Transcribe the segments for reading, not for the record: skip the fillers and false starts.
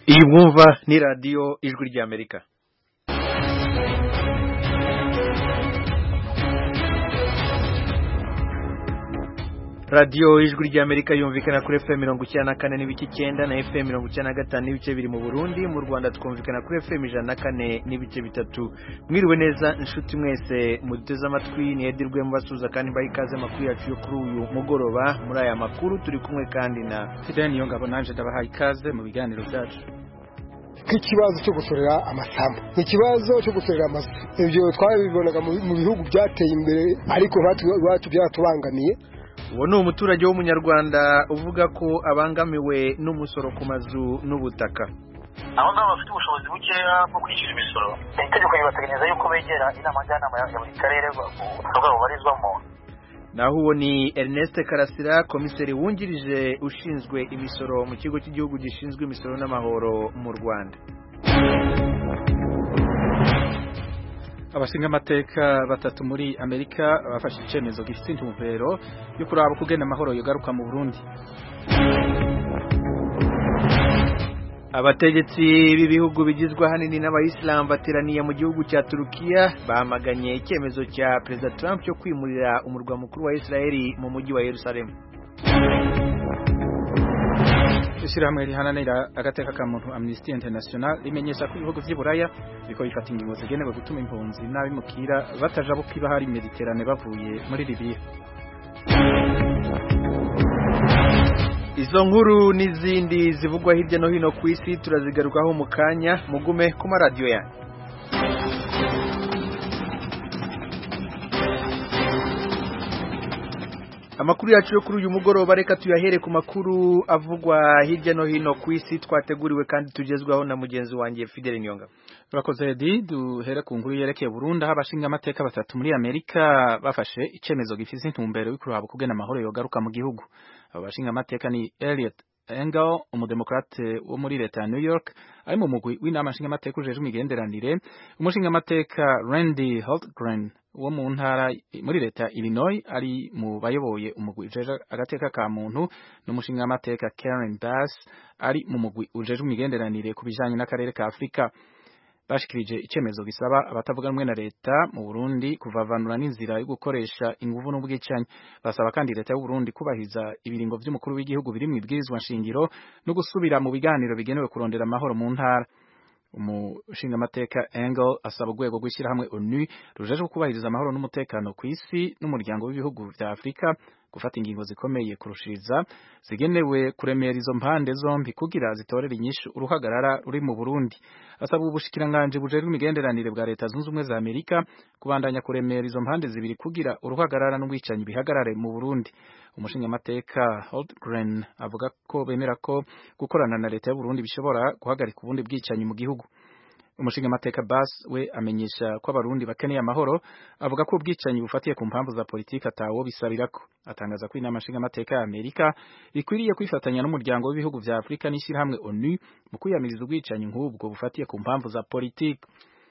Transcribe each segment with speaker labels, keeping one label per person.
Speaker 1: Iyi mwumva ni radiyo ijwi ry'Amerika. radiyo ijwi ry'Amerika yumvikana kuri FM 94 n'ibice 9 na FM 95 n'ibice biri mu Burundi. Mu Rwanda twumvikana kuri FM 104 n'ibice 3. Mwiriwe neza inshuti mwese muduteze amatwi, ni Edirwe mubasuza kandi bayikaze makuru yacu yo kuri uyu mugoroba. Muri aya makuru turi kumwe kandi na
Speaker 2: Fidel Niyongabo, nanje ndabaha ikaze mu biganiro byacu.
Speaker 3: Ikibazo cyo gusorera amasambu, ikibazo cyo gusorera amasambu, ibyo twabibonaga mu bihugu byateye imbere, ariko batu byatubangamiye.
Speaker 1: Uwo ni umuturage w'umunyarwanda uvuga ko abangamiwe n'umusoro ku mazu n'ubutaka.
Speaker 4: Abo ngabo bafite ubushobozi bukeya bwo kwishyura imisoro, itegeko ribateganyiriza yuko begera inama njyanama ya buri karere urwego barizwamo.
Speaker 1: Naho uwo ni Ernest Karasira, komiseri wungirije ushinzwe imisoro mu kigo cy'igihugu gishinzwe imisoro n'amahoro mu Rwanda.
Speaker 2: Abashinga amateka batatu muri Amerika bafashe icyemezo gifite intumbero yo kuraba kugena amahoro yogaruka mu Burundi.
Speaker 1: Abategetsi b'ibihugu bigizwe ahanini n'abayisilamu bateraniye mu gihugu cya Turukiya bamaganye icyemezo cya Perezida Trump cyo kwimurira umurwa mukuru wa Israeli mu mujyi wa Yerusalemu.
Speaker 2: Ishirahamwe rihananira agateka ka muntu Amnesty International rimenyesha ko ibihugu vy'Iburaya biko bifata ingingo zigenewe gutuma impunzi n'abimukira batajabuka ibahari Mediterane bavuye muri Libya.
Speaker 1: Izo nkuru n'izindi zivugwa hirya no hino ku isi turazigarukaho mu kanya, mugume ku maradiyo yanyu. Amakuru yacu yo kuri uyu mugoroba reka tuyahere ku makuru avugwa hirya no hino ku isi twateguriwe kandi tugezwaho na mugenzi wanjye Fidel Niyongabo.
Speaker 2: Urakoze Edi, duhere ku nkuru yerekeye Burundi aho abashinga amateka batatu muri Amerika bafashe icemezo gifise intumbero yo kuraba kugena amahoro yogaruka mu gihugu. Abo bashinga amateka ni Eliot Engel, umudemokrate wo muri leta ya New York, ari mu mugwi w'inama nshinga amateka ujeje imigenderanire, umushinga amateka Randy Holtgren wo mu ntara muri leta ya Illinois ari mu bayoboye umugwi ujeje agateka ka muntu, n'umushinga amateka Karen Bass ari mu mugwi ujeje imigenderanire ku bijanye n'akarere ka Afrika. Bashikirije icemezo gisaba abatavuga rumwe na leta mu Burundi kuvavanura n'inzira yo gukoresha inguvu n'ubwicanyi. Basaba kandi leta y'u Burundi kubahiza ibiringo vy'umukuru w'igihugu biri mu ibwirizwa nshingiro no gusubira mu biganiro bigenewe kurondera amahoro mu ntara. Umushinga amateka Engel asaba urwego rw'ishyirahamwe ONU rujeje kubahiriza amahoro n'umutekano ku isi n'umuryango w'ibihugu vya Afrika gufata ingingo zikomeye kurushiriza zigenewe kuremera izo mpande zombi kugira zitorere inyishu uruhagarara ruri mu Burundi. Asaba ubushikiranganje bujejwe imigenderanire bwa leta zunze ubumwe za Amerika kubandanya kuremera izo mpande zibiri kugira uruhagarara n'ubwicanyi bihagarare mu Burundi. Umushinga amateka Holtgren avuga ko bemera ko gukorana na leta y'u Burundi bishobora guhagarika ubundi bwicanyi mu gihugu. Umushinga amateka Bass we amenyesha ko abarundi bakeneye amahoro, avuga ko ubwicanyi bufatiye ku mpamvu za politiki atawo bisabirako. Atangaza ko inama nshinga amateka ya Amerika ikwiriye kwifatanya n'umuryango w'ibihugu vya Afrika n'ishyirahamwe ONU mu kwiyamiriza ubwicanyi nk'ubwo bufatiye ku mpamvu za politiki.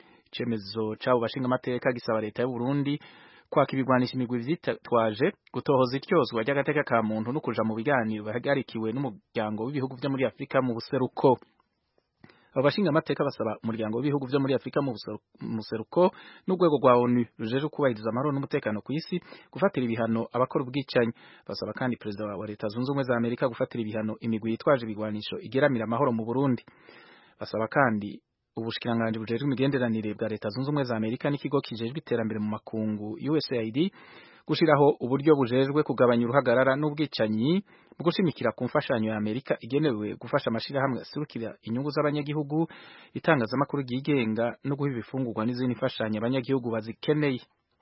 Speaker 2: Icemezo cabo bashinga amateka gisaba leta y'u Burundi kwaka ibigwanisha imigwi vyitwaje gutohoza ityozwa ry'agateka ka muntu no kuja mu biganiro bahagarikiwe n'umuryango w'ibihugu vyo muri Afrika mu buseruko. Abashinga amateka basaba umuryango w'ibihugu vyo muri Afrika mu buseruko n'urwego rwa ONU rujeje kubahiriza amahoro n'umutekano ku isi gufatira ibihano abakora ubwicanyi. Basaba kandi perezida wa leta zunze ubumwe za Amerika gufatira ibihano imigwi yitwaje ibigwanisho igeramira amahoro mu Burundi. Basaba kandi ubushikiranganje bujejwe imigenderanire bwa leta zunze ubumwe za Amerika n'ikigo kijejwe iterambere mu makungu USAID gushiraho uburyo bujejwe kugabanya uruhagarara n'ubwicanyi mu gushimikira ku mfashanyo ya Amerika igenewe gufasha amashirahamwe aserukira inyungu z'abanyagihugu, itangazamakuru ryigenga no guha ibifungurwa n'izindi mfashanyo abanyagihugu bazikeneye.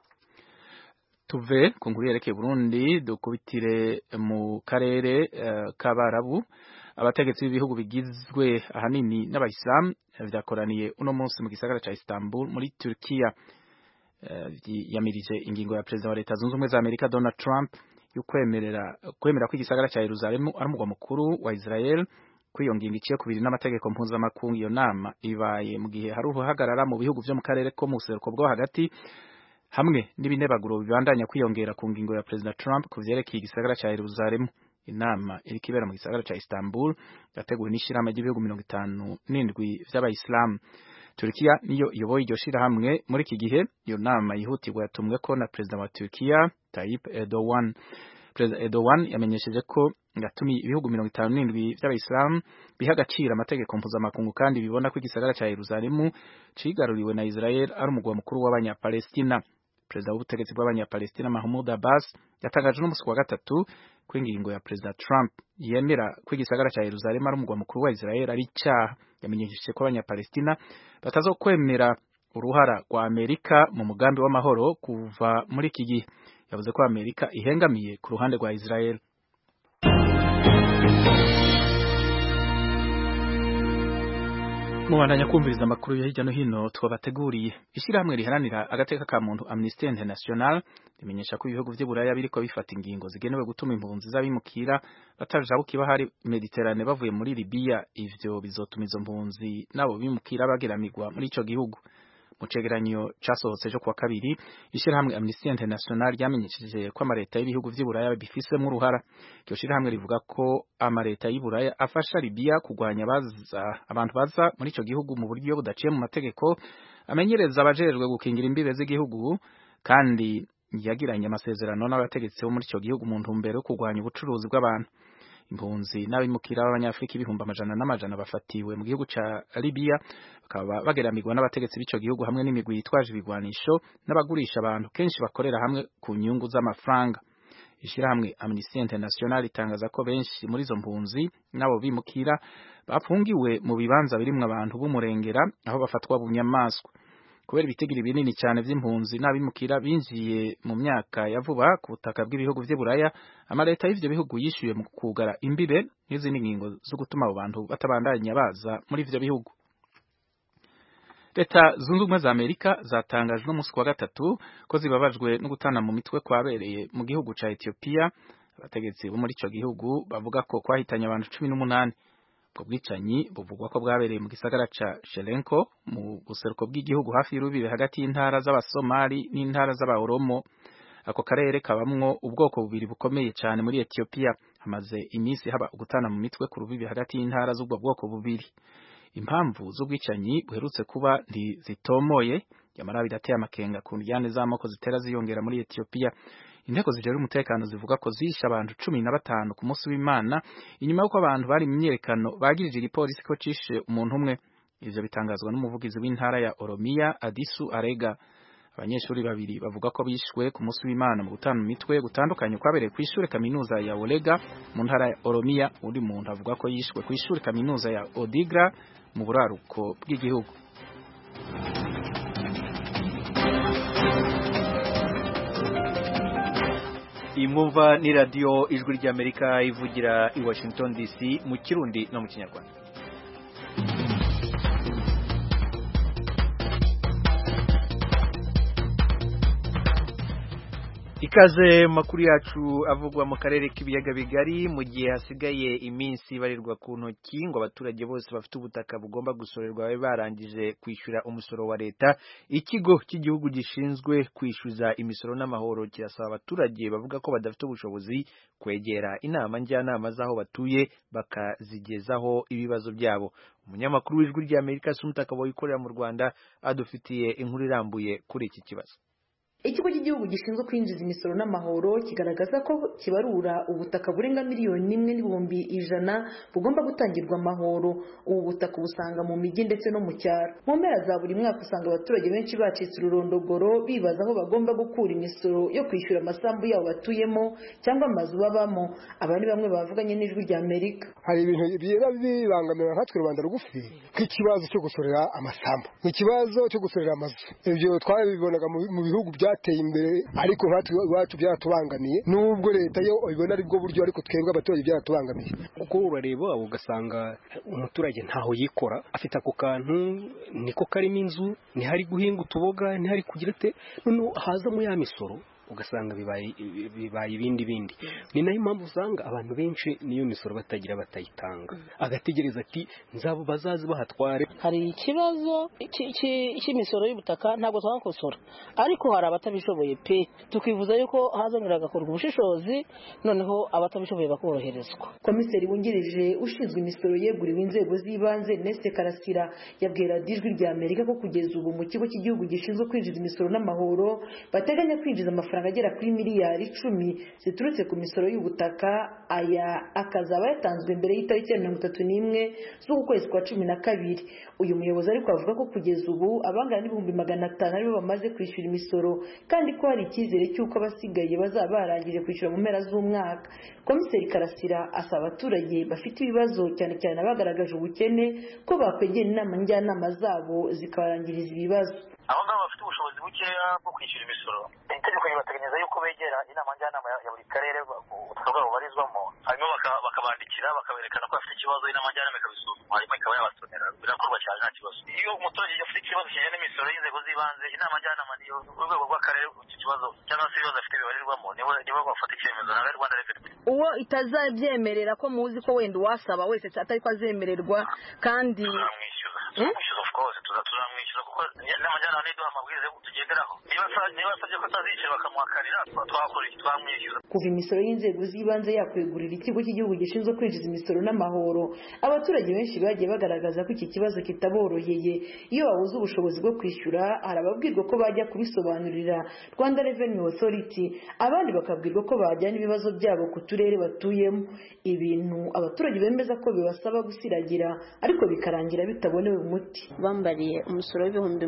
Speaker 2: Tuve ku nkuru yerekeye Burundi dukubitire mu karere k'Abarabu. Abategetsi b'ibihugu bigizwe ahanini n'abayisilamu vyakoraniye uno munsi mu gisagara ca Istanbul muri Turkiya. Yamirije ingingo ya perezida wa leta zunze ubumwe za Amerika Donald Trump yo kwemera ko igisagara ca Yerusalemu ari umugwa mukuru wa Israel, ko iyo ngingo iciye kubiri n'amategeko mpuzamakungu. Iyo nama ibaye mu gihe hari uruhagarara mu bihugu vyo mu karere ko mu buseruko bwo hagati hamwe n'ibinebaguro bibandanya kwiyongera ku ngingo ya perezida Trump ku vyerekeye igisagara ca Yerusalemu. inama iri kibera mu gisagara ca Istanbul yateguwe n'ishirahamwe ry'ibihugu 57 vy'abayisilamu. Turkiya niyo iyoboye iryo shirahamwe muri iki gihe. Iyo nama yihutirwa yatumwe ko na perezida wa Turkiya Tayyip Erdogan. Perezida Erdogan yamenyesheje ko yatumiye ibihugu 57 vy'abayisilamu biha agaciro amategeko mpuzamakungu kandi bibona ko igisagara ca Yerusalemu cigaruriwe na Israel ari umugwa mukuru w'abanyapalestina. Perezida w'ubutegetsi bw'abanyapalestina Mahmoud Abbas yatangaje n'umunsi wa gatatu ko ingingo ya Perezida Trump yemera ko igisagara ca Yerusalemu ari umugwa mukuru wa Israel ari icaha. Yamenyesheje ko abanyapalestina batazokwemera uruhara rwa Amerika mu mugambi w'amahoro kuva muri iki gihe. Yavuze ko Amerika ihengamiye ku ruhande rwa Israel. Mubandanya kumviriza amakuru ya hirya no hino twabateguriye. Ishirahamwe riharanira agateka ka muntu Amnesty International rimenyesha ko ibihugu vy'Iburaya biriko bifata ingingo zigenewe gutuma impunzi z'abimukira batajabuka bahari Mediterane bavuye muri Libya. Ivyo bizotuma izo mpunzi nabo bimukira bageramirwa muri ico gihugu. Mu cegeranyo casohotse jo kuwa kabiri, ishirahamwe Amnesty International ryamenyesheje ko amareta y'ibihugu vy'Iburaya bifisemo uruhara. Iryo shirahamwe rivuga ko amareta y'Iburaya afasha Libya kugwanya abantu baza muri ico gihugu mu buryo budaciye mu mategeko, amenyereza abajejwe gukingira imbibe z'igihugu, kandi yagiranye amasezerano n'abategetsi bo muri ico gihugu mu ntumbero yo kugwanya ubucuruzi bw'abantu. Impunzi n'abimukira b'abanyafrika ibihumbi amajana bafatiwe mu gihugu ca Libya bakaba bageramirwa n'abategetsi b'ico gihugu hamwe n'imigwi yitwaje ibigwanisho n'abagurisha abantu kenshi bakorera hamwe ku nyungu z'amafaranga. Ishirahamwe Amnesty International itangaza ko benshi muri izo mpunzi nabo bimukira bafungiwe mu bibanza birimwo abantu b'umurengera aho bafatwa bunyamaswa. Kubera ibitigiri binini cyane vy'impunzi n'abimukira binjiye mu myaka ya vuba ku butaka bw'ibihugu vy'Iburaya, amareta y'ivyo bihugu yishuye mu kugara imbibe n'izindi ngingo zo gutuma abo bantu batabandanya baza muri ivyo bihugu. Leta zunze ubumwe za Amerika zatangaje n'umunsi wa gatatu ko zibabajwe no gutana mu mitwe kwabereye mu gihugu ca Ethiopia. Abategetsi bo muri ico gihugu bavuga ko kwahitanye abantu 18. Ubwo bwicanyi buvugwa ko bwabereye mu gisagara ca Shelenko mu buseruko bw'igihugu hafi y'urubibe hagati y'intara z'Abasomali n'intara z'Abaoromo. Ako karere kabamwo ubwoko bubiri bukomeye cyane muri Ethiopia. Hamaze iminsi haba ugutana mu mitwe ku rubibe hagati y'intara z'ubwo bwoko bubiri. Impamvu z'ubwicanyi buherutse kuba ntizitomoye, yamara bidateye amakenga ku njyane z'amoko zitera ziyongera muri Ethiopia. Inteko zijejwe umutekano zivuga ko zishe abantu 15 ku munsi w'Imana inyuma y'uko abantu bari mu myerekano bagirije igipolisi ko cishe umuntu umwe. Ivyo bitangazwa n'umuvugizi w'intara ya Oromia Adisu Arega. Abanyeshuri babiri bavuga ko bishwe ku munsi w'Imana mu gutana imitwe gutandukanye kwabereye ku ishure kaminuza ya Olega mu ntara ya Oromia. Undi muntu avuga ko yishwe ku ishure kaminuza ya Odigra mu buraruko bw'igihugu.
Speaker 1: Imwumva ni radio Ijwi ry'Amerika ivugira i Washington DC mu Kirundi no mu Kinyarwanda. Ikaze makuru yacu avugwa mu karere k'ibiyaga bigari mu gihe hasigaye iminsi barirwa ku ntoki ngo abaturage bose bafite ubutaka bugomba gusorerwa babe barangije kwishyura umusoro wa leta. Ikigo cy'igihugu gishinzwe kwishyuza imisoro n'amahoro kirasaba abaturage bavuga ko badafite ubushobozi kwegera inama njyanama z'aho batuye bakazigezaho ibibazo byabo. Umunyamakuru w'Ijwi ry'Amerika Sumutaka wikorera mu Rwanda adufitiye inkuru irambuye kuri iki kibazo.
Speaker 5: Ikigo cy'igihugu gishinzwe kwinjiza imisoro n'amahoro kigaragaza ko kibarura ubutaka burenga miliyoni 1,100,000 bugomba gutangirwa amahoro. Ubu butaka busanga mu mijyi ndetse no mu cyaro. Mu mpera za buri mwaka usanga abaturage benshi bacitse ururondogoro bibaza aho bagomba gukura imisoro yo kwishyura amasambu yabo batuyemo cyangwa amazu babamo. Aba ni bamwe bavuganye n'Ijwi ry'Amerika.
Speaker 3: Hari ibintu byera bibangamira nkatwe Rwanda rugufi nk'ikibazo cyo gusorera amasambu, ikibazo cyo gusorera amazu. Ibyo twabibonaga mu bihugu ateye imbere, ariko bacu byaratubangamiye. Nubwo leta yo ibona ari bwo buryo, ariko twebwe abaturage byaratubangamiye.
Speaker 6: Kuko urareba ugasanga umuturage ntaho yikora, afite ako kantu niko karimo inzu, ntihari guhinga utuboga, ntihari kugira te, none haza mu ya misoro ugasanga bibaye ibindi ni nayo mpamvu usanga abantu benshi niyo misoro batagira batayitanga agategereza ati nzabo bazazi bahatware.
Speaker 7: Hari ikibazo cy'imisoro y'ubutaka ntabwo twakosora, ariko hari abatabishoboye pe, tukivuza yuko hazongera gakorwa ubushishozi noneho abatabishoboye bakoroherezwa.
Speaker 5: Komiseri wungirije ushinzwe imisoro yeguriwe inzego z'ibanze Neste Karasira yabwira Ijwi rya Amerika ko kugeza ubu mu kigo cy'igihugu gishinzwe kwinjiza imisoro n'amahoro bateganya kwinjiza amafaranga agera kuri miliyari 10 ziturutse ku misoro y'ubutaka. Aya akazaba yatanzwe mbere y'itariki ya 31 z'ukwezi kwa 12. Uyu muyobozi ariko avuga ko kugeza ubu abangana n'ibihumbi 500 aribo bamaze kwishyura imisoro kandi ko hari icyizere cy'uko abasigaye bazaba barangije kwishyura mu mpera z'umwaka. Komiseri Karasira asaba abaturage bafite ibibazo cyane cyane abagaragaje ubukene ko bakwegera inama njyanama zabo zikabarangiriza ibibazo.
Speaker 4: Abo ngabo bafite ubushobozi bukeya bwo kwishyura imisoro, itegeko ribateganyiriza yuko begera inama njyanama ya buri karere ubutaka bwabo barizwamo, hanyuma bakabandikira bakaberekana ko bafite ikibazo, inama njyanama ikabisuzuma hanyuma ikaba yabasonera. Birakorwa cyane nta kibazo. Iyo umuturage afite ikibazo kijyanye n'imisoro y'inzego z'ibanze, inama njyanama niyo urwego rw'akarere icyo kibazo cyangwa se ibibazo afite bibarirwamo nibo bafata icyemezo na Rwanda Revenue.
Speaker 7: Uwo itazabyemerera ko muzi ko wenda uwasaba wese atari ko azemererwa kandi
Speaker 4: turamwishyuza of course turamwishyuza kuko inama njyanama niduha amabwiriza tugenderaho. Niba asabye ko atazishyura bakamuhakanira twakora iki? Twamwishyuza.
Speaker 5: Kuva imisoro y'inzego z'ibanze yakwegurira ikigo cy'igihugu gishinzwe kwinjiza imisoro n'amahoro, abaturage benshi bagiye bagaragaza ko iki kibazo kitaboroheye. Iyo babuze ubushobozi bwo kwishyura hari ababwirwa ko bajya kubisobanurira Rwanda Revenue Authority, abandi bakabwirwa ko bajyana ibibazo byabo ku turere batuyemo, ibintu abaturage bemeza ko bibasaba gusiragira ariko bikarangira bitabonewe umuti.
Speaker 8: Bambariye umusoro w'ibihumbi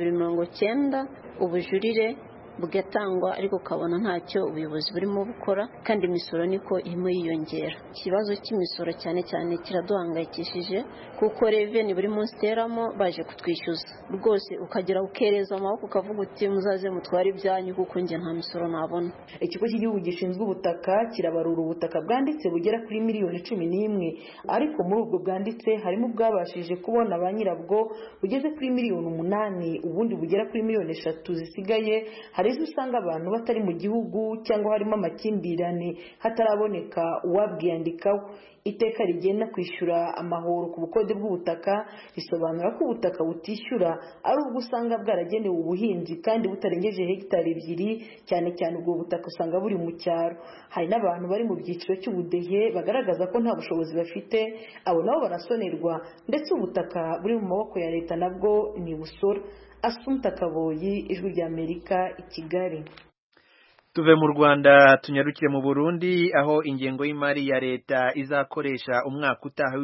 Speaker 8: 290 ubujurire bugatangwa ariko ukabona ntacyo ubuyobozi burimo bukora, kandi imisoro niko irimo yiyongera. Ikibazo cy'imisoro cyane cyane kiraduhangayikishije kuko Revenue buri munsi iteramo baje kutwishyuza rwose, ukagera ukereza amaboko ukavuga uti muzaze mutware ibyanyu kuko njye nta misoro nabona.
Speaker 5: Ikigo cy'igihugu gishinzwe ubutaka kirabarura ubutaka bwanditse bugera kuri miliyoni 11, ariko muri ubwo bwanditse harimo bwabashije kubona ba nyirabwo bugeze kuri miliyoni 8, ubundi bugera kuri miliyoni 3 zisigaye hari izo usanga abantu batari mu gihugu cyangwa harimo amakimbirane hataraboneka uwabwiyandikaho. Iteka rigena kwishyura amahoro ku bukode bw'ubutaka risobanura ko ubutaka butishyura ari ubwo usanga bwaragenewe ubuhinzi kandi butarengeje hegitari 2, cyane cyane ubwo butaka usanga buri mu cyaro. Hari n'abantu bari mu byiciro cy'ubudehe bagaragaza ko nta bushobozi bafite, abo nabo barasonerwa, ndetse ubutaka buri mu maboko ya leta nabwo ni busora. Asumta Kaboyi, Ijwi rya Amerika, i Kigali.
Speaker 1: Tuve mu Rwanda tunyarukire mu Burundi, aho ingengo y'imari ya leta izakoresha umwaka utaha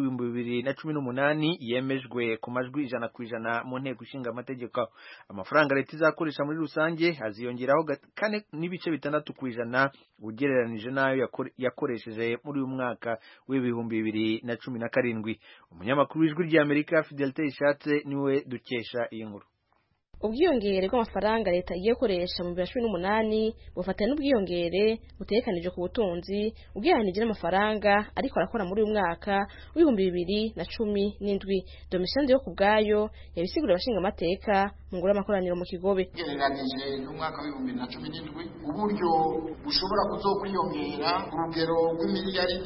Speaker 1: w'2018 yemejwe ku majwi 100% mu nteko ishinga amategeko. Amafaranga leta izakoresha muri rusange aziyongeraho 4.6% ugereranije nayo yakoresheje muri uyu mwaka w'2017. Umunyamakuru w'Ijwi rya Amerika Fidelite Ishatse niwe dukesha iyi nkuru.
Speaker 9: Ubwiyongere bw'amafaranga leta igiye gukoresha mu 2018 bufatanye n'ubwiyongere butekanije ku butunzi ubwihanije n'amafaranga ariko arakora muri uyu mwaka w'2017. Domitien yo kubgayo yabisigura abashinga amateka mu ngura amakoraniro mu Kigobe.
Speaker 10: Gereranije n'umwaka w'2017 uburyo bushobora kuzokwiyongera ku rugero rw'imiliyaridi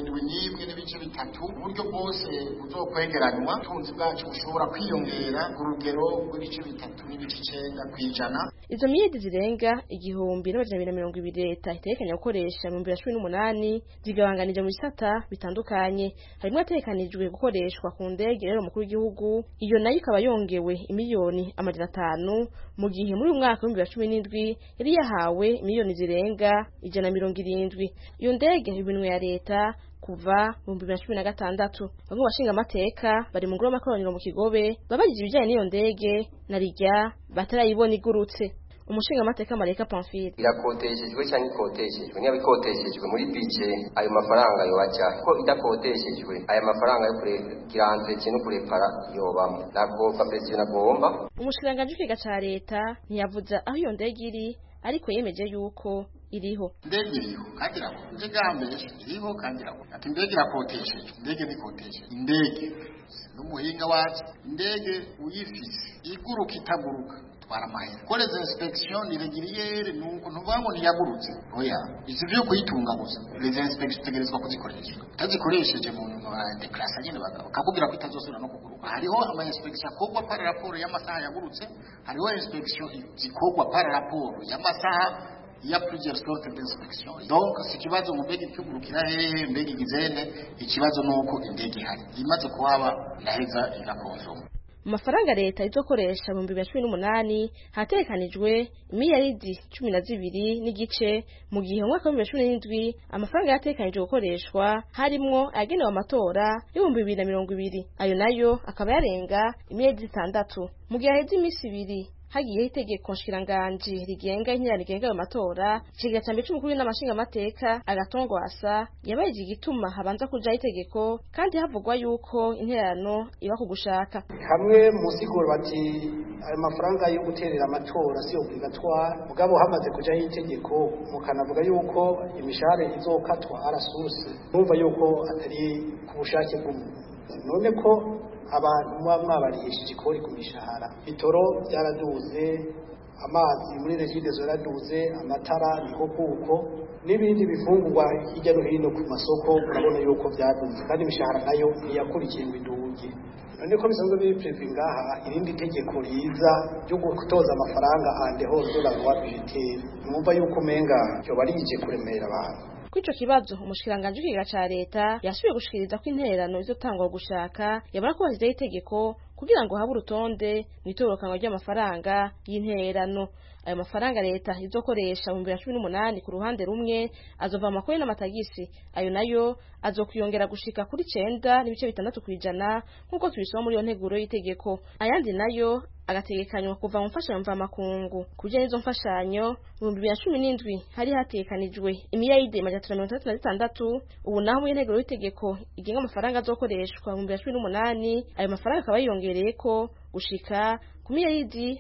Speaker 10: 71.3, uburyo bwose buzokwegeranywa tunzi bwacu bushobora kwiyongera ku rugero rw'ibice 3.9%.
Speaker 9: Izo miliyaridi zirenga 1,220 leta itekanya gukoresha mu 2018 zigabanganije mu bisata bitandukanye. Harimo atekanijwe gukoreshwa ku ndege rero mukuru w'igihugu, iyo nayo ikaba yongewe imiliyoni 500 mu gihe muri uyu mwaka w'2017 yari yahawe miliyoni zirenga 170. Iyo ndege ibinwe ya leta kuva mu 2016. Bamwe bashinga amateka bari mu ngoro y'amakoraniro mu Kigobe babajije ibijyanye n'iyo ndege na rijya batarayibona igurutse. Umushinga amateka Mareka Pamphile
Speaker 11: irakoteshejwe cyangwa ikoteshejwe, niba ikoteshejwe muri budget ayo mafaranga yobacha ko idakoteshejwe aya mafaranga yo kurekiranze cyo kurepara yobamo nabwo kapesiyo nagomba.
Speaker 9: Umushiranganje w'ikiga ca leta ntiyavuza aho iyo ndege iri, ariko yemeje yuko iriho.
Speaker 10: Ndege iriho kagirako njegambe iriho kagirako ati ndege irakoteshejwe, ndege nikoteshejwe, indege n'umuhinga wacu indege uyifise iguruka itaguruka twara mahera ko les inspections irrégulières nuko ntuvuga ngo ntiyagurutse oya ivyo kuyitunga gusa les inspections tegerezwa kuzikoresha utazikoresheje mu declaration nyene bakakubwira ko itazosubira no kuguruka hariho ama inspection akogwa par rapport y'amasaha yagurutse hariho inspection zikogwa par rapport y'amasaha ya plusieurs sortes d'inspection donc si kibazo mu mbegi cyugurukira hehe mbegi gizene ikibazo nuko indege hari imaze kuhaba iraheza igakonsoma
Speaker 9: mu mafaranga leta izokoresha mu 2018 hatekanijwe miliyaridi 12 n'igice mu gihe mu mwaka wa 2017 amafaranga yatekanijwe gukoreshwa harimwo agenewe amatora y'ibihumbi 2020 ayo nayo akaba yarenga miliyaridi 6 mu gihe haheze imisi 2 hagiyeho itegeko nshikiranganji rigenga inyandiko ayo matora kigira cyambe cy'umukuru n'amashinga amateka agatongwasa yabaje igituma habanza kujaho itegeko kandi havugwa yuko interano iba kugushaka
Speaker 12: hamwe musiguro bati ayo mafaranga yo guterera amatora si obligatoire mugabo hamaze kujaho itegeko mukanavuga yuko imishahara izokatwa arasusi numva yuko atari ku bushake bw'umuntu none ko abantu mwabarishije ikori ku mishahara bitoro byaraduze amazi muri regide zaraduze amatara niko kuko n'ibindi bifungurwa hirya no hino ku masoko urabona yuko byaduze kandi imishahara nayo ntiyakurikiye ngo iduge none ko bisanzwe biri prevu ngaha irindi tegeko riza ryo gutoza amafaranga ande hose bagwa budgeteri numva yuko menga cyo barije kuremera abantu
Speaker 9: Kwico kibazo umushikiranganje w'ikiga ca leta yasubiye gushikiriza ko intererano izotangwa gushaka yabara ko hasize itegeko kugira ngo habe urutonde mwitorokanwa ry'amafaranga y'intererano ayo mafaranga leta izokoresha mu 2018 ku ruhande rumwe azova amakori n'amatagisi ayo nayo azokwiyongera gushika kuri 9.6% nkuko tubisoma muri yo nteguro y'itegeko ayandi nayo agategekanywa kuva mu mfashanyo mva makungu kujya izo mfashanyo mu 2017 hari hatekanijwe imiliyaridi 336 ubu naho mu nteguro y'itegeko igenga amafaranga azokoreshwa mu 2018 ayo mafaranga akaba yiyongereye ko gushika ku miliyaridi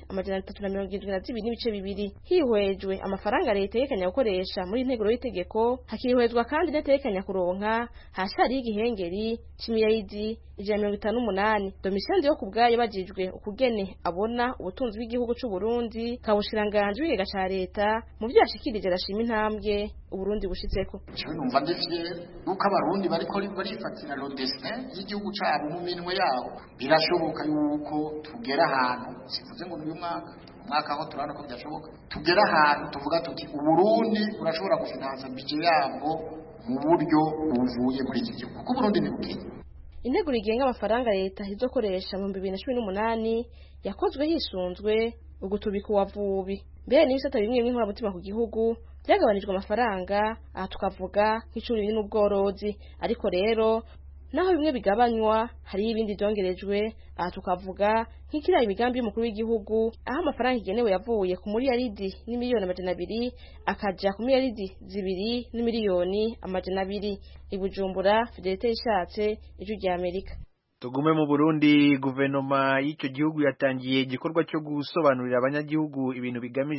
Speaker 9: 372 hihwejwe amafaranga leta yerekanya gukoresha muri nteguro y'itegeko hakihwezwa kandi netekanya kuronka hashari igihengeri c'imiliyaridi 158 Domitien yo kubgaye bajijwe ukugene abona ubutunzi bw'igihugu c'u Burundi kabushiranganje w'ikigega ca leta mu byashikirije arashima intambwe Uburundi bushitseko
Speaker 10: cyo numva ndivye nuko abarundi bariko barifatira lo destin y'igihugu cabo mu minwe yabo birashoboka yuko tugera ahantu sivuze ngo uyu mwaka aho turana ko byashoboka tugera ahantu tuvuga tuti Uburundi burashobora gufinansa budget yabwo mu buryo buvuye muri iki gihugu kuko Burundi ni buke
Speaker 9: Integuro igenga amafaranga leta izokoresha mu 2018 yakozwe hisunzwe ugutubika uwavubi mbere n'ibisata bimwe bimwe nkora mutima ku gihugu byagabanijwe amafaranga aha tukavuga nk'icuri n'ubworozi ariko rero naho bimwe bigabanywa hari ibindi byongerejwe aha tukavuga nk'ikira imigambi y'umukuru w'igihugu aho amafaranga igenewe yavuye ku miliyaridi n'imiliyoni 200 akaja ku miliyaridi 2 n'imiliyoni 200 ibujumbura Fidelite ishatse ijwi rya Amerika
Speaker 1: Tugume mu Burundi guverinoma y'icyo gihugu yatangiye igikorwa cyo gusobanurira abanyagihugu ibintu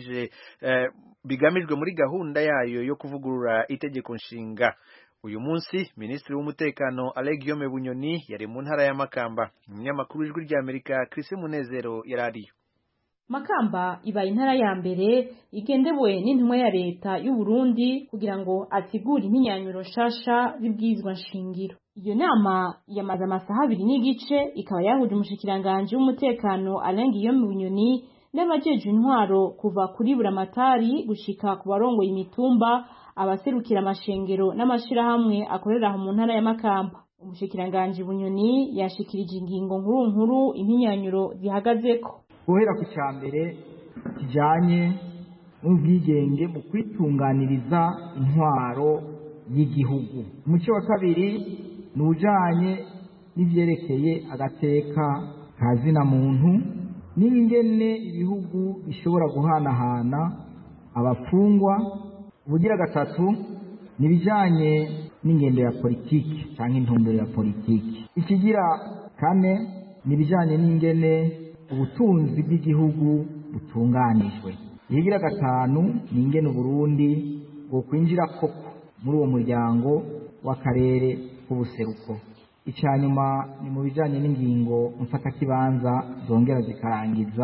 Speaker 1: bigamijwe muri gahunda yayo yo kuvugurura itegeko nshinga uyu munsi Minisitiri w'umutekano Guillaume Bunyoni yari mu ntara ya Makamba umunyamakuru w'ijwi rya Amerika Chris Munezero yarariyo
Speaker 13: Makamba ibaye intara ya mbere igendewe n'intumwa ya leta y'u Burundi kugira ngo asigure impinyanyuro shasha z'ibwizwa nshingiro. Iyo nama yamaze amasaha 2 n'igice ikaba yahuje umushikiranganje w'umutekano Guillaume Bunyoni n'abajeje intwaro kuva kuri buramatari gushika ku barongoye imitumba abaserukira amashengero n'amashirahamwe akorera mu ntara ya Makamba. Umushikiranganje Bunyoni yashikirije ingingo nkuru impinyanyuro zihagazeko.
Speaker 14: Guhera ku cyambere kijanye n'ubwigenge mu kwitunganiriza intwaro y'igihugu. Umuco wa kabiri nujanye n'ivyerekeye agateka kazina muntu n'ingene ibihugu bishobora guhanahana abafungwa. Ubugira gatatu nibijanye n'ingendo ya politiki canke intumbero ya politiki. Ikigira kane nibijanye n'ingene ubutunzi bw'igihugu butunganijwe. Ikigira gatanu n'ingene Burundi bwo kwinjira koko muri uwo muryango w'akarere k'ubuseruko. Icyanyuma ni mu bijanye n'ingingo mfata kibanza zongera zikarangiza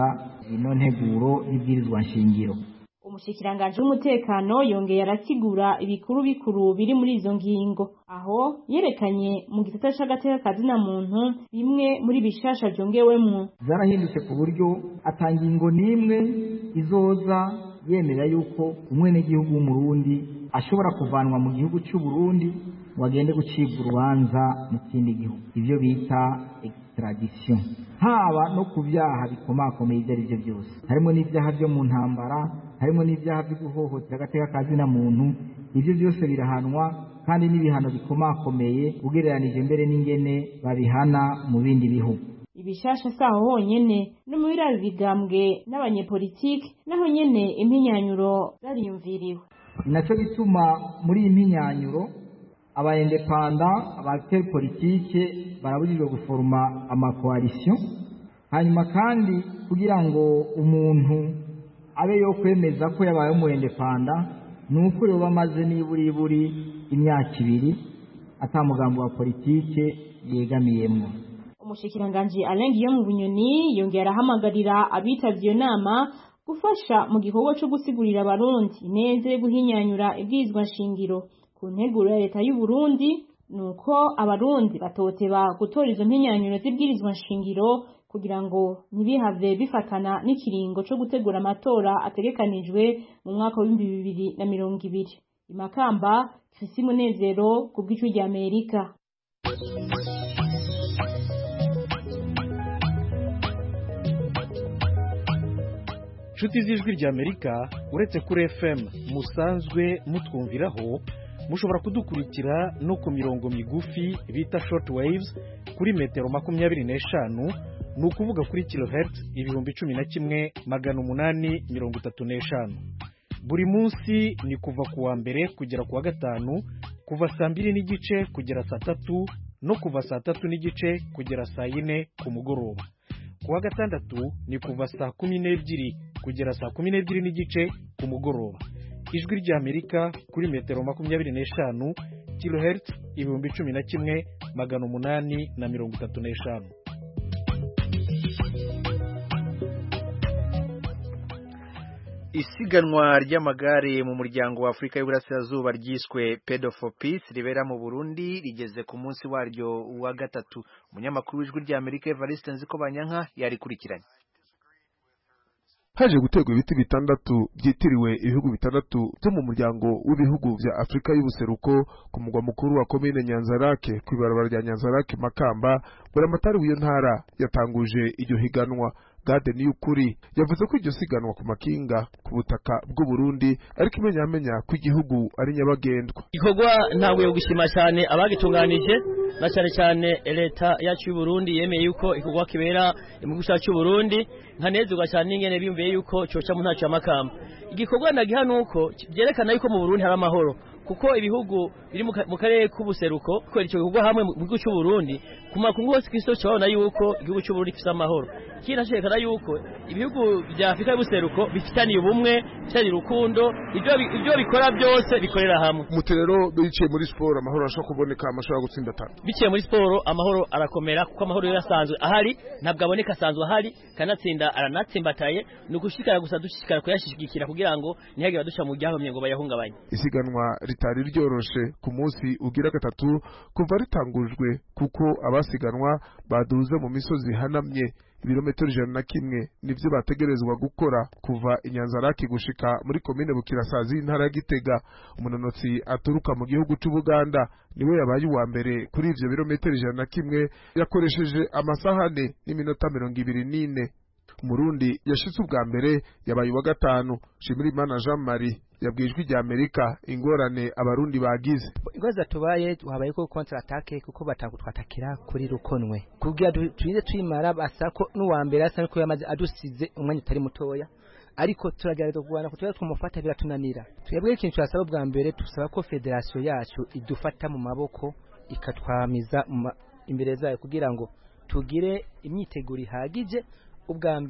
Speaker 14: ino nteguro y'ibwirizwa nshingiro.
Speaker 13: Umushikiranganje w'umutekano yongeye arasigura ibikuru bikuru biri muri izo ngingo, aho yerekanye mu gisata c'agateka kazina muntu bimwe muri bishasha vyongewemwo.
Speaker 14: Zarahindutse ku buryo atangingo nimwe izoza yemera yuko umwenegihugu w'umurundi ashobora kuvanwa mu gihugu cy'u Burundi ngo agende gucibwa urubanza mu kindi gihugu, ivyo bita extradition, haba no ku byaha bikomakomeye ibyo ari byo byose, harimo n'ibyaha byo mu ntambara, harimo n'ibyaha byo guhohotera agateka kazina muntu. Ibyo byose birahanwa kandi n'ibihano bikomakomeye ugereranije mbere n'ingene babihana mu bindi bihugu.
Speaker 13: Ibishasha saho honyene no mu biraro bigambwe n'abanyepolitike naho nyene impinyanyuro zariyumviriwe.
Speaker 14: Ninaco gituma muri impinyanyuro abaindepanda abateri politike barabujijwe guforma amakoalition, hanyuma kandi kugira ngo umuntu abe yo kwemeza ko yabaye mu indepanda nuko yoba amaze niburi imyaka 2 atamugambo wa politike yegamiyemo.
Speaker 13: Umushikiranganje Alain Guillaume Bunyoni yongera arahamagarira abitavye iyo nama gufasha mu gikorwa cyo gusigurira abarundi neza yo guhinyanyura ibwirizwa nshingiro ku nteguro ya leta y'u Burundi, nuko abarundi batoteba gutora izo mpinyanyuro z'ibwirizwa nshingiro kugira ngo ntibihave bifatana n'ikiringo cyo gutegura amatora ategekanijwe mu mwaka wa 2020. Imakamba, Fisi Munezero ku bw'icyo rya Amerika.
Speaker 1: Nshuti z'ijwi rya Amerika, uretse kuri FM musanzwe mutwumviraho, mushobora kudukurikira no ku mirongo migufi bita short waves kuri metero 25, ni ukuvuga kuri kilohertz 11,835. Buri munsi ni kuva ku wa mbere kugera ku wa gatanu, kuva saa 2:30 kugera saa 3 no kuva saa 3:30 kugera saa 4 ku mugoroba. Ku wa gatandatu ni kuva saa 12 kugera saa 12:30 ku mugoroba. Ijwi rya Amerika kuri metero 25 kilohertz 11,835. Isiganwa ry'amagare mu muryango wa Afrika y'Uburasirazuba ryiswe Pedal for Peace ribera mu Burundi rigeze ku munsi waryo wa gatatu. Umunyamakuru w'ijwi rya Amerika Evariste Nzikobanyanka yarikurikiranye.
Speaker 15: Haje gutegwa ibiti 6 byitiriwe ibihugu 6 byo mu muryango w'ibihugu vya Afrika y'ubuseruko ku mugwa mukuru wa komine Nyanzarake ku ibarabara rya Nyanzarake Makamba. Buramatari w'iyo ntara yatanguje iryo higanwa. Gade Niyukuri yavuze ko iryo siganwa ku makinga ku butaka bw'u Burundi ariko imenyamenya ko igihugu ari nyabagendwa.
Speaker 16: Ikorwa ntabwo yo gushima cyane abagitunganije na cyane leta yacu y'u Burundi yemeye yuko ikorwa kibera mu gusha cy'u Burundi, nkanezerwa cyane ingene biyumviye yuko cyoca mu ntacyo Makamba. Igikorwa ndagiha nuko byerekana yuko mu Burundi hari amahoro, kuko ibihugu biri mu karere k'ubuseruko kwera icyo gikorwa hamwe mu gihugu cy'u Burundi ku makungu hose Kristo cyabona yuko igihugu cy'u Burundi gifite amahoro. Kirashekana yuko ibihugu bya Afrika y'ubuseruko bifitaniye ubumwe, cyari rukundo, ibyo bikora byose bikorera hamwe.
Speaker 15: Muterero biciye muri sport amahoro ashaka kuboneka, amashobora gutsinda atanu.
Speaker 16: Biciye muri sport amahoro arakomera kuko amahoro yarasanzwe ahari, ntabwo aboneka asanzwe ahari, kanatsinda aranatsimbataye, nugushikara gusa dushikara kuyashigikira kugira ngo ntihage badusha mu byahomye ngo bayahungabanye.
Speaker 15: Isiganwa ritari ryoroshe ku munsi ugira gatatu kuva ritangujwe, kuko abasiganwa baduze mu misozi hanamye. Ibirometero 101 nivyo bategerezwa gukora kuva Inyanzarake gushika muri komine Bukirasazi intara ya Gitega. Umunonotsi aturuka mu gihugu cy'u Buganda niwe yabaye uwa mbere kuri ivyo birometero 101, yakoresheje amasaha 4 n'iminota 24. Umurundi yashitse ubwa mbere yabaye uwa gatanu. Shimirimana Jean Marie yabwijwe rya Amerika ingorane abarundi bagize.
Speaker 17: Ingoza tubaye habaye ko contre attaque kuko batakutwatakira kuri rukonwe kugira tuyize twimara basako n'uwa mbere asa ko yamaze adusize umwanya utari mutoya, ariko turagerageza kugwana kutubera twumufata biratunanira. Twebwe ikintu cyasaba bwa mbere tusaba ko federation yacu idufata mu maboko ikatwamiza imbere zayo kugira ngo tugire imyiteguro ihagije. Ubwa mbere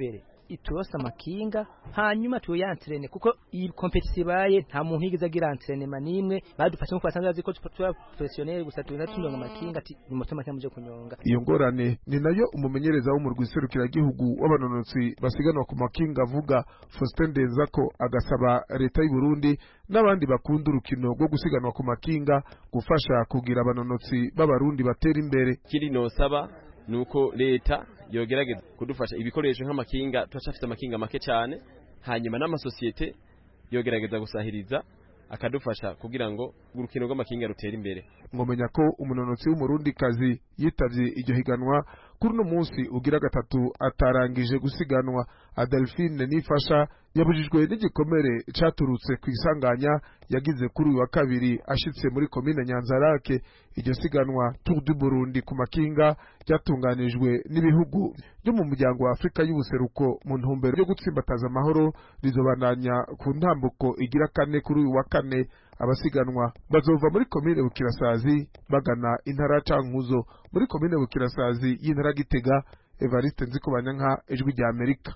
Speaker 17: iturose amakinga hanyuma tuyantrene kuko iyi competition baye nta muntu yigeze agira entraînement nimwe badufashe nko kwasanze azi ko tuba professionnel gusa tunatunyonga amakinga ati ni moto make muje kunyonga.
Speaker 15: Iyo ngorane ni nayo umumenyereza wo mu rwiserukira gihugu w'abanonotsi basiganwa ku makinga avuga. Faustin Ndenzako agasaba leta y'u Burundi n'abandi bakunda urukino rwo gusiganwa ku makinga gufasha kugira abanonotsi b'abarundi batera imbere.
Speaker 18: Kiri no saba nuko leta yogerageza kudufasha ibikoresho nk'amakinga, turashafite amakinga make cyane, hanyuma n'amasosiyete yogerageza gusahiriza akadufasha kugira ngo urukino rw'amakinga rutera imbere.
Speaker 15: Ngomenya ko umunonotsi w'umurundi kazi yitavye iryo higanwa kuri no munsi ugira gatatu atarangije gusiganwa. Adelphine Nifasha yabujijwe n'igikomere caturutse kwisanganya yagize kuri uyu wa kabiri ashitse muri komine Nyanzarake. Iryo siganwa Tour du Burundi ku makinga ryatunganijwe n'ibihugu byo mu muryango wa Afrika y'ubuseruko mu ntumbero yo gutsimbataza amahoro, rizobananya ku ntambuko igira kane kuri uyu wa kane. Abasiganwa bazova muri komine Bukirasazi bagana intara Cankuzo, muri komine Bukirasazi y'intara Gitega. Evariste Nzikobanyanka, Ijwi rya Amerika.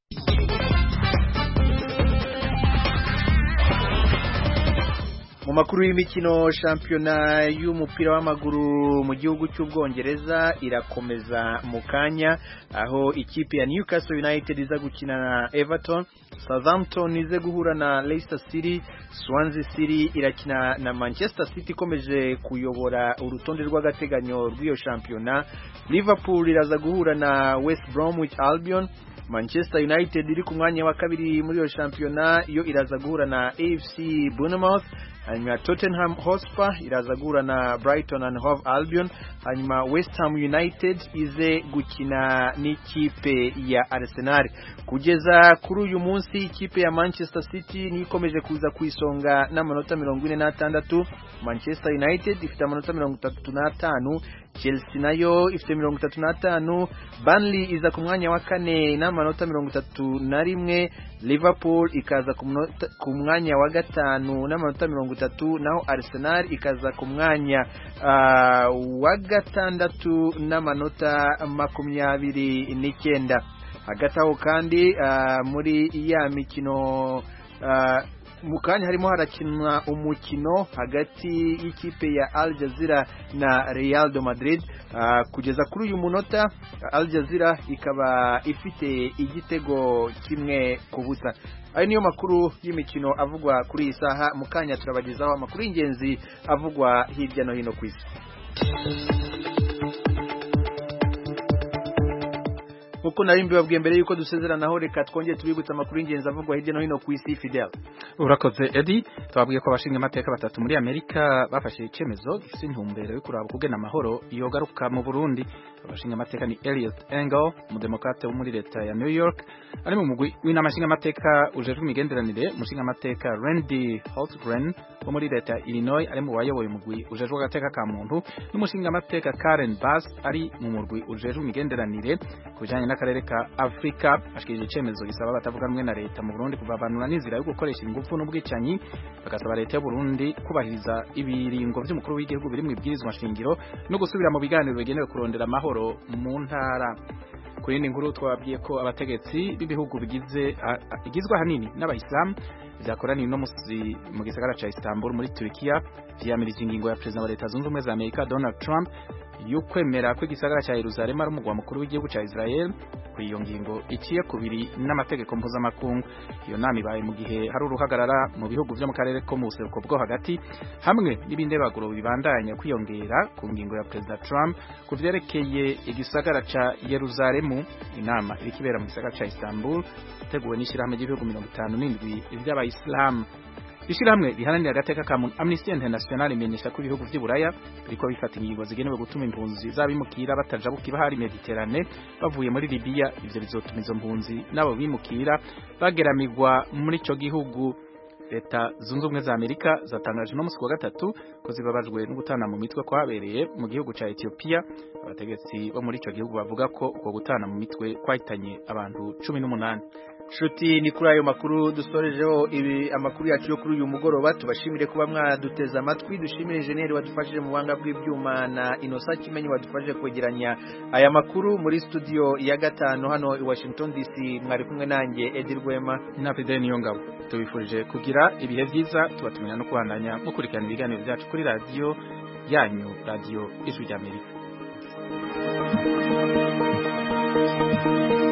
Speaker 1: Mu makuru y'imikino, shampiyona y'umupira w'amaguru mu gihugu cy'Ubwongereza irakomeza mu kanya, aho ikipe ya Newcastle United iza gukina na Everton, Southampton ize guhura na Leicester City, Swansea City irakina na Manchester City ikomeje kuyobora urutonde rw'agateganyo rw'iyo shampiyona, Liverpool iraza guhura na West Bromwich Albion, Manchester United iri ku mwanya wa kabiri muri iyo shampiyona yo iraza guhura na AFC Bournemouth, hanyuma Tottenham Hotspur iraza guhura na Brighton and Hove Albion, hanyuma West Ham United ize gukina n'ikipe ya Arsenal. Kugeza kuri uyu munsi ikipe ya Manchester City ni ikomeje kuza kwisonga n'amanota 46, Manchester United ifite amanota 35, Chelsea nayo ifite 35, Burnley iza ku mwanya wa kane n'amanota 31, Liverpool ikaza ku mwanya wa gatanu n'amanota 30, naho Arsenal ikaza ku mwanya wa gatandatu n'amanota 29. Hagati aho kandi muri ya mikino mu kanya harimo harakinwa umukino hagati y'ikipe ya Al Jazeera na Real de Madrid. Kugeza kuri uyu munota Al Jazeera ikaba ifite igitego kimwe ku busa. Ayo niyo makuru y'imikino avugwa kuri iyi saha. Mu kanya turabagezaho amakuru y'ingenzi avugwa hirya no hino ku isi. Kuko nari mbibabwiye mbere yuko dusezeranaho, reka twongeye tubibutsa amakuru y'ingenzi avugwa hirya no hino ku isi. Fidel,
Speaker 2: urakoze Eddie. Twabwiye ko abashinga amateka batatu muri Amerika bafashe icemezo gifite intumbero yo kuraba kugena amahoro yogaruka mu Burundi. Abashinga amateka ni Eliot Engel, umudemokrate wo muri leta ya New York, ari mu mugwi w'inamashinga amateka ujejwe imigenderanire, umushinga amateka Randy Holtgren wo muri leta ya Illinois, ari mu bayoboye umugwi ujejwe agateka ka muntu, n'umushinga amateka Karen Bass ari mu mugwi ujejwe imigenderanire kujanye n'akarere ka Afrika. Ashikije icemezo gisaba batavuga rumwe na leta mu Burundi kuvavanura n'inzira yo gukoresha ingufu n'ubwicanyi, bagasaba leta y'u Burundi kubahiriza ibiringo by'umukuru w'igihugu biri mu ibwirizwa shingiro no gusubira mu biganiro bigenewe kurondera amahoro mu ntara. Kuri iyi nkuru twabwiye ko abategetsi b'ibihugu bigizwe ahanini n'abayisilamu byakoraniye no mu gisagara ca Istanbul muri Turkiya vyamirije ingingo ya President wa Leta Zunze Ubumwe za Amerika Donald Trump y'ukwemera ko igisagara ca Yerusalemu ari umugwa mukuru w'igihugu ca Israel. Kuri iyo ngingo iciye kubiri n'amategeko mpuzamakungu. Iyo nama ibaye mu gihe hari uruhagarara mu bihugu vyo mu karere ko mu buseruko bwo hagati, hamwe n'ibindebaguro bibandanya kwiyongera ku ngingo ya President Trump ku vyerekeye igisagara ca Yerusalemu. Inama iri kibera mu gisagara ca Istanbul teguwe n'ishirahamwe ry'ibihugu 57 vy'abayisilamu. Ishirahamwe riharanira agateka ka muntu Amnesty International imenyesha ko ibihugu vy'Iburaya biriko bifata ingingo zigenewe gutuma impunzi z'abimukira bataja bukiba hari Mediterane bavuye muri Libya. Ivyo bizotuma izo mpunzi nabo bimukira bageramirwa muri ico gihugu. Leta Zunze Ubumwe za Amerika zatangaje no musi wa gatatu ko zibabajwe no gutana mu mitwe kwabereye mu gihugu ca Ethiopia. Abategetsi bo muri ico gihugu bavuga ko uko gutana mu mitwe kwahitanye abantu 18.
Speaker 1: Shuti ni kuri ayo makuru dusorejeho ibi amakuru yacu yo kuri uyu mugoroba tubashimire kuba mwaduteze amatwi dushimire engineer wadufashije mu banga bw'ibyuma na Innocent Kimenyi wadufashije kwegeranya aya makuru muri studio ya 5 hano i Washington DC mwari kumwe nanjye Edir Rwema
Speaker 2: na Fidel Niyongabo tubifurije kugira ibihe byiza tubatumira no kuhandanya mukurikirana ibiganiro byacu kuri radio yanyu radio Ijwi ry'Amerika.